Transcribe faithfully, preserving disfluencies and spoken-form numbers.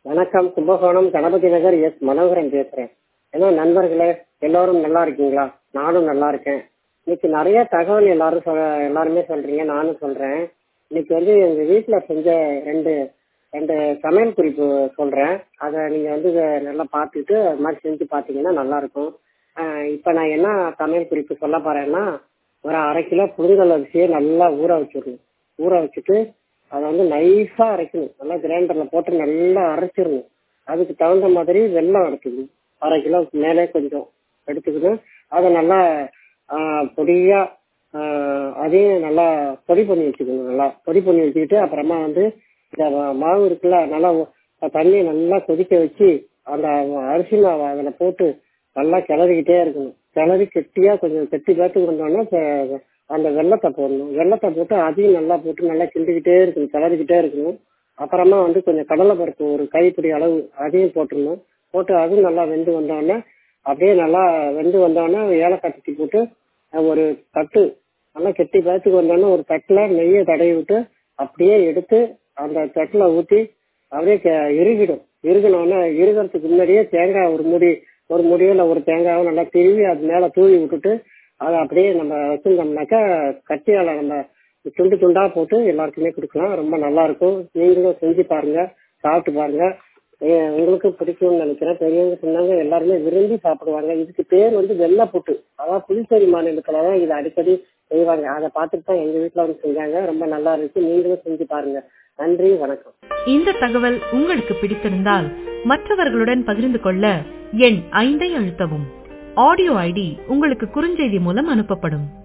வணக்கம். கும்பகோணம் கணபதி நகர் எஸ் மனோகரன் பேசுறேன். ஏன்னா நண்பர்களே, எல்லாரும் நல்லா இருக்கீங்களா? நானும் நல்லா இருக்கேன். இன்னைக்கு நிறைய தகவல் எல்லாரும் சொ எல்லாருமே சொல்றீங்க, நானும் சொல்றேன். இன்னைக்கு வந்து எங்க வீட்டுல செஞ்ச ரெண்டு ரெண்டு சமையல் குறிப்பு சொல்றேன். அதை நீங்க வந்து இதை நல்லா பார்த்துட்டு அது மாதிரி செஞ்சு பார்த்தீங்கன்னா நல்லா இருக்கும். ஆஹ் இப்ப நான் என்ன சமையல் குறிப்பு சொல்ல போறேன்னா, ஒரு அரை கிலோ புழுங்கல் அரிசியை நல்லா ஊற வச்சிடணும். ஊற வச்சுட்டு அதை வந்து நைஸா அரைக்கணும். நல்லா கிரைண்டர்ல போட்டு நல்லா அரைச்சிடணும். அதுக்கு தகுந்த மாதிரி வெல்லம் எடுத்துக்கணும். அரை கிலோவுக்கு மேலே கொஞ்சம் எடுத்துக்கணும். அதை நல்லா ஆஹ் பொடியா ஆஹ் அதையும் நல்லா பொடி பண்ணி வச்சுக்கணும். நல்லா பொடி பண்ணி வச்சுக்கிட்டு அப்புறமா வந்து இந்த மாவு இருக்குல்ல, நல்லா தண்ணியை நல்லா கொதிக்க வச்சு அந்த அரிசி மாவை அதில் போட்டு நல்லா கிளறிக்கிட்டே இருக்கணும். கிளறி கெட்டியா கொஞ்சம் கெட்டி பார்த்து வந்தோன்னா அந்த வெள்ளத்தை போடணும். வெள்ளத்தை போட்டு அதையும் நல்லா போட்டு நல்லா கிண்டிக்கிட்டே இருக்கணும், கிளறிக்கிட்டே இருக்கணும். அப்புறமா வந்து கொஞ்சம் கடலை பருப்பு ஒரு கைப்பிடி அளவு அதையும் போட்டுடணும். போட்டு அதுவும் நல்லா வெந்து வந்தோடனே அப்படியே நல்லா வெந்து வந்தோடனே ஏலக்காய் தட்டி போட்டு ஒரு தட்டு நல்லா கெட்டி பார்த்துக்கு வந்தோடனே ஒரு தட்டில் நெய்யை தடவி விட்டு அப்படியே எடுத்து அந்த தட்டில் ஊற்றி அப்படியே இறுகிடும். இறுகினோடனே இறுகிறதுக்கு முன்னாடியே தேங்காய் ஒரு முடி ஒரு முடியோ இல்லை ஒரு தேங்காவை நல்லா திருவி அது மேலே தூவி விட்டுட்டு அதை அப்படியே நம்ம வச்சிருந்தோம்னாக்கா கட்டியால நம்ம துண்டு துண்டா போட்டு எல்லாருக்குமே கொடுக்கலாம். ரொம்ப நல்லா இருக்கும். நீங்களும் செஞ்சு பாருங்க, சாப்பிட்டு பாருங்க. உங்களுக்கு பிடிக்கும்னு நினைக்கிறேன். பெரியவங்க சொன்னாங்க, எல்லாருமே விரும்பி சாப்பிடுவாங்க. இதுக்கு பேர் வந்து வெள்ளைப்புட்டு. அதாவது புதுச்சேரி மாநிலத்துல தான் இது அடிக்கடி செய்வாங்க. அதை பார்த்துட்டு தான் எங்க வீட்டுல வந்து செஞ்சாங்க. ரொம்ப நல்லா இருந்துச்சு. நீங்களும் செஞ்சு பாருங்க. நன்றி, வணக்கம். இந்த தகவல் உங்களுக்கு பிடித்திருந்தால் மற்றவர்களுடன் பகிர்ந்து கொள்ள எண் ஐந்தை அழுத்தவும். ஆடியோ ஐடி உங்களுக்கு குறுஞ்செய்தி மூலம் அனுப்பப்படும்.